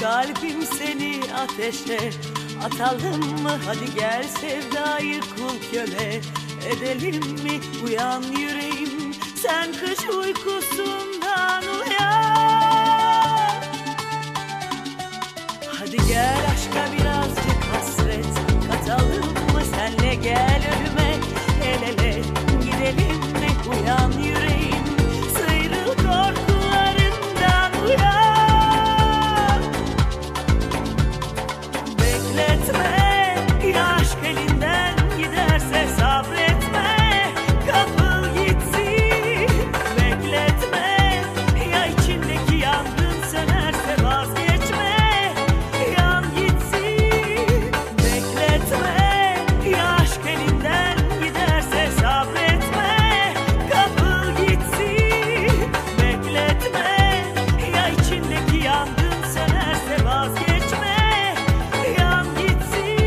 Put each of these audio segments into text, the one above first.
kalbim seni ateşe atalım mı? Hadi gel sevdayı kul köle edelim mi? Uyan yüreğim, sen kış uykusundan uyan. Hadi gel aşka birazcık hasret katalım mı? Senle gel ölüme el ele gidelim mi? Uyan yüreğim, sıyrıl korkularından uyan. Bekletme ya aşk elinden giderse, sabretme kapıl gitsin. Bekletme ya içindeki yangın sönerse, vazgeçme yan gitsin. Bekletme ya aşk elinden giderse, sabretme kapıl gitsin. Bekletme ya içindeki yangın sönerse, vazgeçme yan gitsin.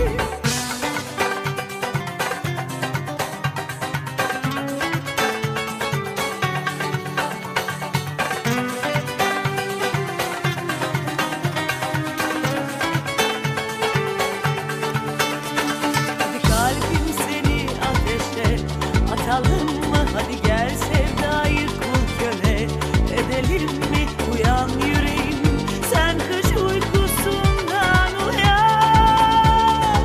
Hadi kalbim seni ateşe atalım mı? Hadi gel sevdayı kul köle edelim mi? Uyan yüreğim, sen kış uykusundan uyan.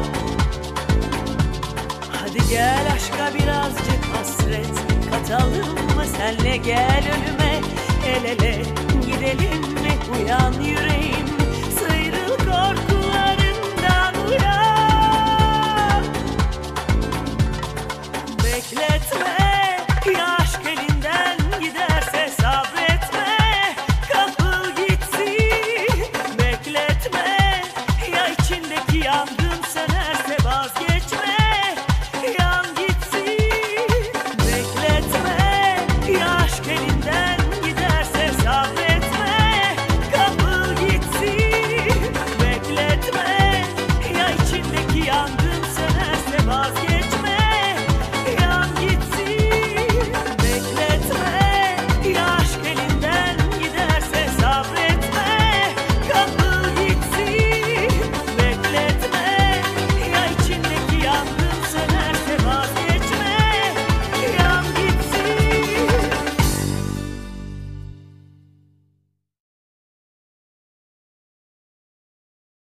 Hadi gel aşka birazcık hasret katalım mı? Senle gel ölüme el ele gidelim mi? Uyan yüreğim, sıyrıl korkularından uyan. Bekletme ya